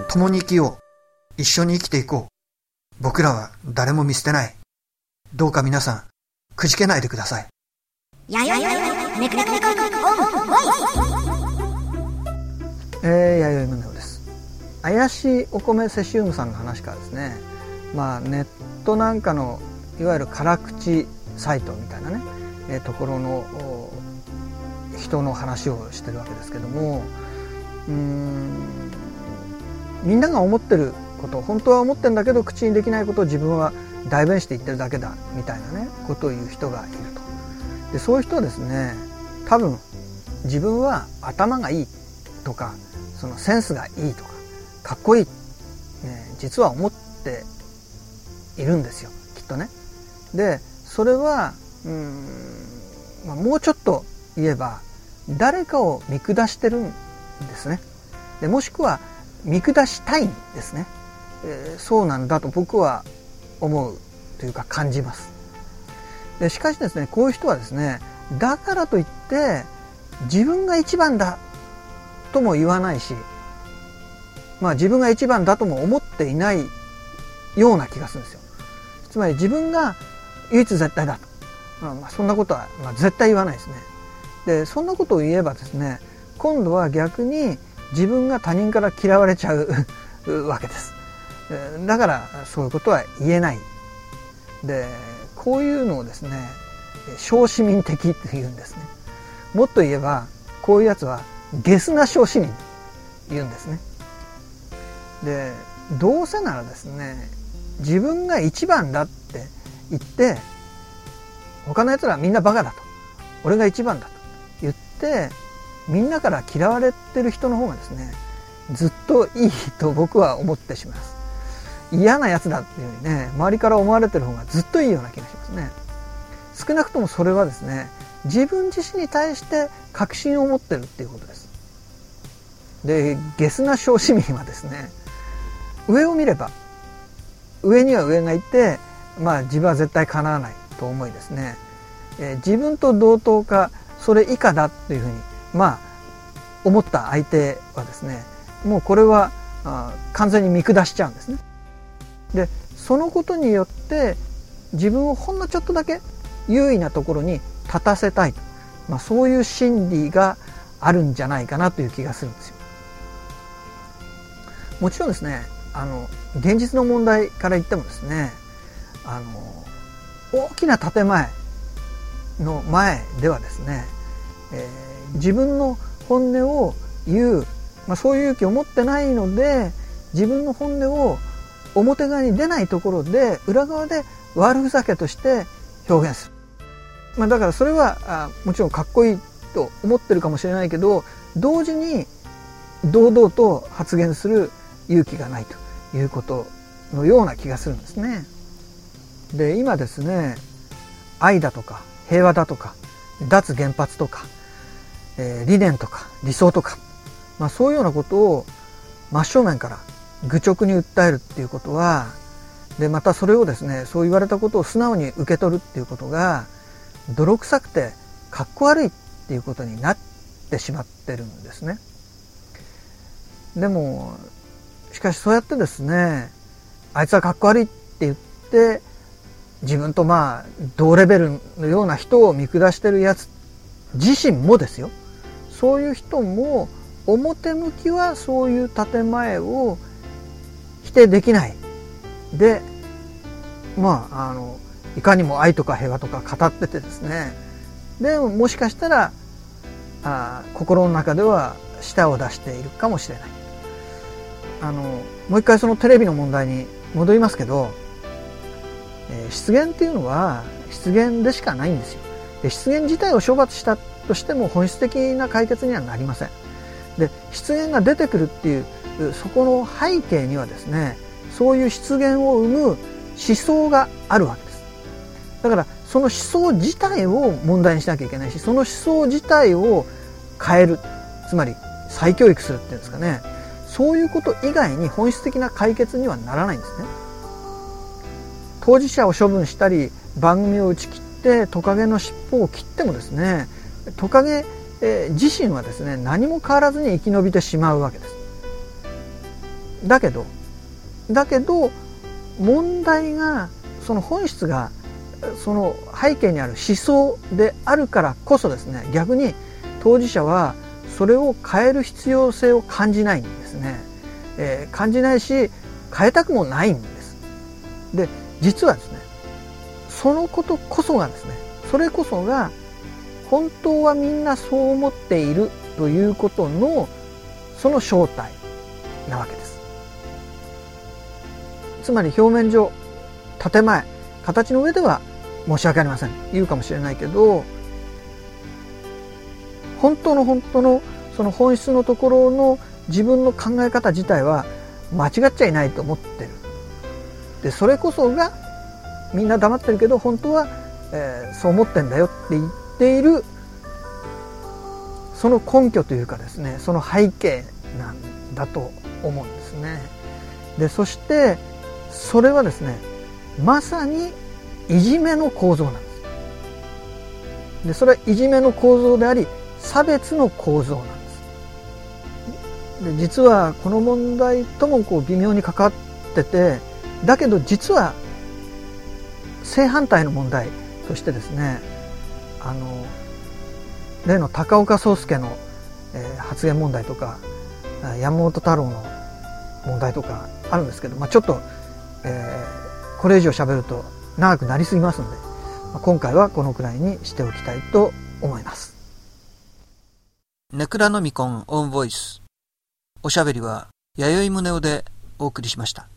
共に生きよう。一緒に生きていこう。僕らは誰も見捨てない。どうか皆さん、くじけないでください。弥生宗男です。怪しいお米セシウムさんの話からですね、ネットなんかのいわゆる辛口サイトみたいなね、ところの人の話をしてるわけですけども、みんなが思ってること、本当は思ってるんだけど口にできないことを自分は代弁して言ってるだけだみたいなねことを言う人がいると。でそういう人はですね、多分自分は頭がいいとか、そのセンスがいいとかかっこいい、実は思っているんですよ、きっとね。でそれはもうちょっと言えば誰かを見下してるんですね。でもしくは見下したいんですね。そうなんだと僕は思うというか感じます。でしかしですね、こういう人はですね、だからといって自分が一番だとも言わないし、自分が一番だとも思っていないような気がするんですよ。つまり自分が唯一絶対だと、そんなことは絶対言わないですね。でそんなことを言えばですね、今度は逆に自分が他人から嫌われちゃうわけです。だからそういうことは言えない。でこういうのをですね、小市民的っていうんですね。もっと言えばこういうやつはゲスな小市民って言うんですね。でどうせならですね、自分が一番だって言って他のやつらはみんなバカだと、俺が一番だと言ってみんなから嫌われてる人の方がですね、ずっといいと僕は思ってしまいます。嫌なやつだっていうよりね、周りから思われてる方がずっといいような気がしますね。少なくともそれはですね、自分自身に対して確信を持ってるっていうことです。でゲスな小市民はですね、上を見れば上には上がいて、自分は絶対かなわないと思いですね、自分と同等かそれ以下だっていうふうに思った相手はですね、もうこれは完全に見下しちゃうんですね。でそのことによって自分をほんのちょっとだけ優位なところに立たせたいと、そういう心理があるんじゃないかなという気がするんですよ。もちろんですね、現実の問題から言ってもですね、大きな建前の前ではですね、自分の本音を言う、そういう勇気を持ってないので、自分の本音を表側に出ないところで裏側で悪ふざけとして表現する。だからそれはもちろんかっこいいと思ってるかもしれないけど、同時に堂々と発言する勇気がないということのような気がするんですね。で今ですね、愛だとか平和だとか脱原発とか、理念とか理想とか、そういうようなことを真正面から愚直に訴えるっていうことは、でまたそれをですね、そう言われたことを素直に受け取るっていうことが泥臭くてかっこ悪いっていうことになってしまってるんですね。でもしかしそうやってですね、あいつはかっこ悪いって言って自分と同レベルのような人を見下してるやつ自身もですよ、そういう人も表向きはそういう建前を否定できないで、いかにも愛とか平和とか語っててですね、でももしかしたら心の中では舌を出しているかもしれない。もう一回そのテレビの問題に戻りますけど、失言っていうのは失言でしかないんですよ。で失言自体を処罰したとしても本質的な解決にはなりません。で失言が出てくるっていうそこの背景にはですね、そういう失言を生む思想があるわけです。だからその思想自体を問題にしなきゃいけないし、その思想自体を変える、つまり再教育するっていうんですかね、そういうこと以外に本質的な解決にはならないんですね。当事者を処分したり番組を打ち切ってトカゲの尻尾を切ってもですね、トカゲ自身はですね、何も変わらずに生き延びてしまうわけです。 だけど問題が、その本質がその背景にある思想であるからこそですね、逆に当事者はそれを変える必要性を感じないんですね。感じないし変えたくもないんです。で、実はですね、そのことこそがですね、それこそが本当はみんなそう思っているということのその正体なわけです。つまり表面上、建前、形の上では申し訳ありません言うかもしれないけど、本当のその本質のところの自分の考え方自体は間違っちゃいないと思ってる。で、それこそがみんな黙ってるけど本当は、そう思ってんだよって言っている、その根拠というかですね、その背景なんだと思うんですね。で、そしてそれはですね、まさにいじめの構造なんです。で、それはいじめの構造であり差別の構造なんです。で、実はこの問題とも微妙に関わってて、だけど実は正反対の問題としてですね、例の高岡壮介の、発言問題とか山本太郎の問題とかあるんですけど、ちょっと、これ以上喋ると長くなりすぎますので、今回はこのくらいにしておきたいと思います。 ネクラノミコンオンボイス。おしゃべりは弥生宗男でお送りしました。